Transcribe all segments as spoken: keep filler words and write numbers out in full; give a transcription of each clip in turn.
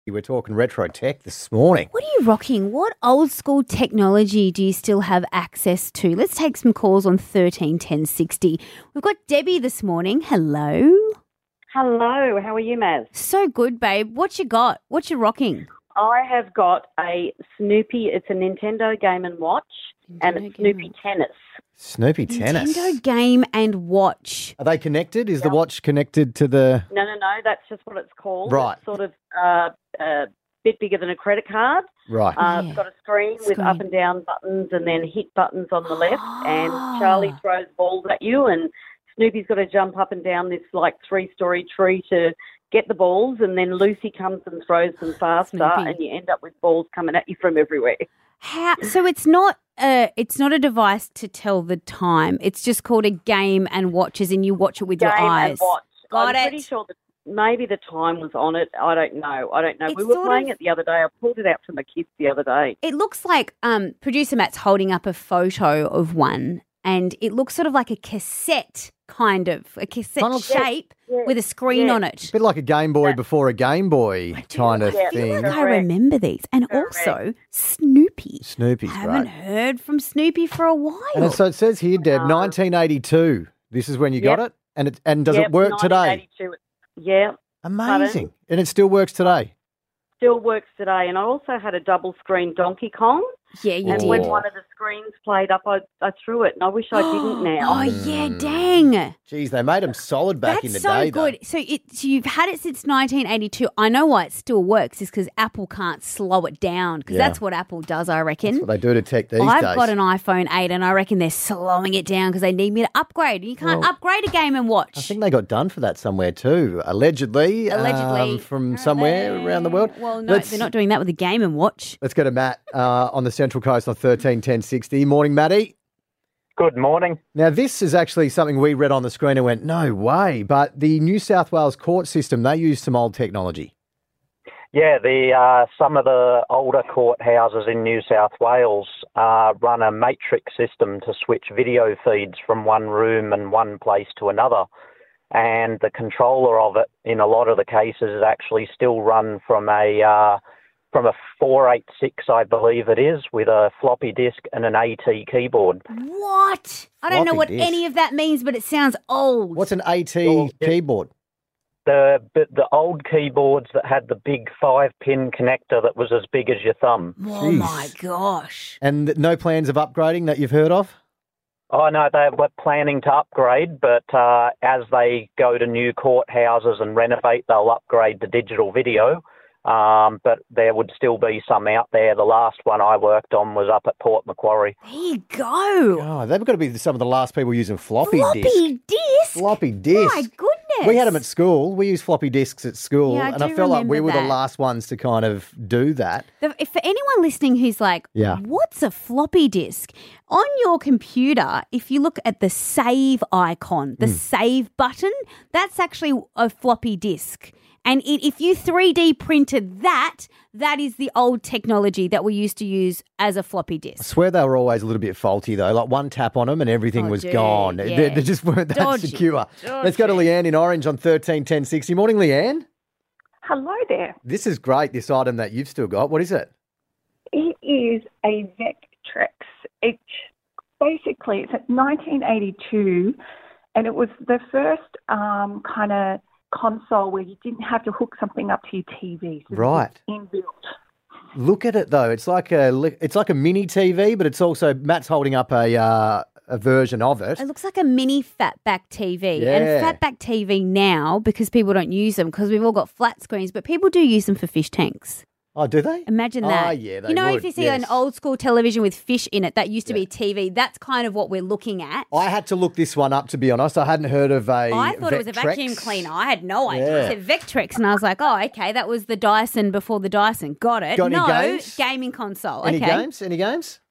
We're talking retro tech this morning. What are you rocking? What old school technology do you still have access to? Let's take some calls on thirteen ten sixty. We've got Debbie this morning. Hello. Hello, how are you, Maz? So good, babe. What you got? What you rocking? I have got a Snoopy, it's a Nintendo Game and Watch, and Nintendo it's Snoopy Game. Tennis. Snoopy Tennis. Nintendo Game and Watch. Are they connected? Is the watch connected to the... No, no, no, that's just what it's called. Right. It's sort of uh, a bit bigger than a credit card. Right. Uh, Yeah. It's got a screen, with Screen. up and down buttons and then hit buttons on the left, and Ah. Charlie throws balls at you, and Snoopy's got to jump up and down this, like, three-story tree to get the balls, and then Lucy comes and throws them faster, Snoopy. and you end up with balls coming at you from everywhere. How? So it's not a it's not a device to tell the time. It's just called a game and watches, and you watch it with your Game eyes. and watch. Got I'm it. pretty sure that maybe the time was on it. I don't know. I don't know. It's we were sort playing of- it the other day. I pulled it out for my kids the other day. It looks like um, producer Matt's holding up a photo of one, and it looks sort of like a cassette, kind of a cassette Kinda looks- shape Yeah. with a screen Yeah. on A it. bit like a Game Boy before a Game Boy kind of Yeah. I feel thing. like I Correct. remember these, and Correct. also Snoopy. Snoopy's Haven't great. heard from Snoopy for a while. And so it says here, Deb, No. nineteen eighty-two. This is when you got Yep. it? And it and does Yep, it work today? nineteen eighty-two. Yeah, Amazing. And it still works today? still works today. And I also had a double screen Donkey Kong. yeah, you and did. when one of the screens played up, I, I threw it, and I wish I didn't now. Oh yeah, dang. Geez, they made them solid back That's in the so day, good. So, it, so you've had it since nineteen eighty-two. I know why it still works is because Apple can't slow it down because Yeah. that's what Apple does, I reckon. That's what they do to tech these I've days. got an iPhone eight and I reckon they're slowing it down because they need me to upgrade. You can't Well, upgrade a Game and Watch. I think they got done for that somewhere too, allegedly, Allegedly. um, from somewhere around the world. Well, no, Let's- they're not doing that with a Game and Watch. Let's go to Matt uh, on the Central Coast on thirteen ten sixty. Morning, Matty. Good morning. Now, this is actually something we read on the screen and went, no way. But the New South Wales court system, they use some old technology. Yeah, the uh, some of the older courthouses in New South Wales uh, run a matrix system to switch video feeds from one room and one place to another. And the controller of it, in a lot of the cases, is actually still run from a uh, from a four eighty-six, I believe it is, with a floppy disk and an AT keyboard. What? I don't know Floppy what disk. any of that means, but it sounds old. What's an AT Oh, yeah. keyboard? The but the old keyboards that had the big five-pin connector that was as big as your thumb. Oh Jeez. my gosh. And no plans of upgrading that you've heard of? Oh, no, they were planning to upgrade, but uh, as they go to new courthouses and renovate, they'll upgrade to digital video. Um, but there would still be some out there. The last one I worked on was up at Port Macquarie. There you go. Oh, they've got to be some of the last people using floppy, Floppy disk. disk? Floppy disk. My goodness. We had them at school. We used floppy disks at school, Yeah, I and I do felt like we remember were the that. last ones to kind of do that. The- if for anyone listening who's like, Yeah. what's a floppy disk? On your computer, if you look at the save icon, the save button, that's actually a floppy disk. And it, if you three D printed that, that is the old technology that we used to use as a floppy I disk. swear they were always a little bit faulty, though. Like one tap on them and everything Oh, was dude, gone. yeah. They, they just weren't that Dodgy. secure. Let's go to Leanne in Orange on thirteen ten sixty. Morning, Leanne. Hello there. This is great, this item that you've still got. What is it? It is a Vectrex. It basically it's at nineteen eighty-two, and it was the first um, kind of console where you didn't have to hook something up to your T V. So it was Right. inbuilt. Look at it, though. It's like a li- it's like a mini T V, but it's also, Matt's holding up a uh, a version of it. It looks like a mini fatback T V. Yeah. And fatback T V now, because people don't use them, because we've all got flat screens, but people do use them for fish tanks. Oh, do they? Imagine Oh, that. yeah, they You know, if would, you see an yes. old school television with fish in it, that used to Yeah. be T V. That's kind of what we're looking at. I had to look this one up, to be honest. I hadn't heard of a I thought it was a Vectrex. vacuum cleaner. I had no idea. Yeah. It said Vectrex, and I was like, oh, okay, that was the Dyson before the Dyson. Got it. Got any no, games? gaming console. Any okay. games? Any games?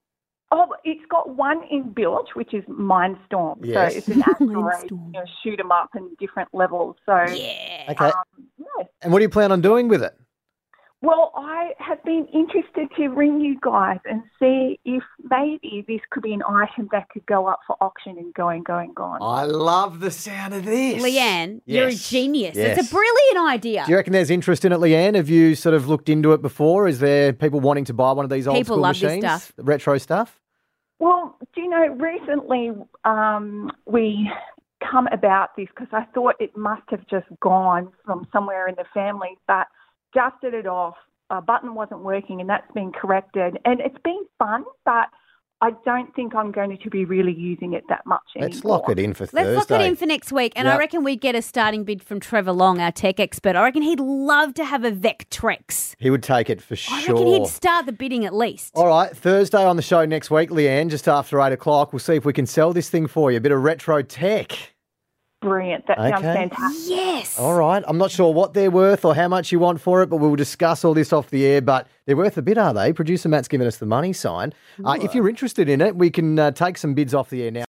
Oh, it's got one inbuilt, which is Mindstorm. Yes. So it's an asteroid, Mindstorm. you know, shoot 'em up in different levels. So Yeah. Okay. um, yeah. And what do you plan on doing with it? Well, I have been interested to ring you guys and see if maybe this could be an item that could go up for auction and go and go and go on. I love the sound of this. Leanne, you're a Yes. genius. Yes. It's a brilliant idea. Do you reckon there's interest in it, Leanne? Have you sort of looked into it before? Is there people wanting to buy one of these old People school love this machines? stuff. Retro stuff? Well, do you know, recently um, we come about this because I thought it must have just gone from somewhere in the family, but dusted it off. A button wasn't working and that's been corrected. And it's been fun, but I don't think I'm going to be really using it that much anymore. Let's lock it in for Let's Thursday. lock it in for next week. And I Yep. reckon we'd get a starting bid from Trevor Long, our tech expert. I reckon he'd love to have a Vectrex. He would take it for I sure. reckon he'd start the bidding at least. All right, Thursday on the show next week, Leanne, just after eight o'clock. We'll see if we can sell this thing for you. A bit of retro tech. Brilliant. That sounds Okay. fantastic. Yes. All right. I'm not sure what they're worth or how much you want for it, but we'll discuss all this off the air. But they're worth a bit, are they? Producer Matt's given us the money sign. Uh, if you're interested in it, we can uh, take some bids off the air now.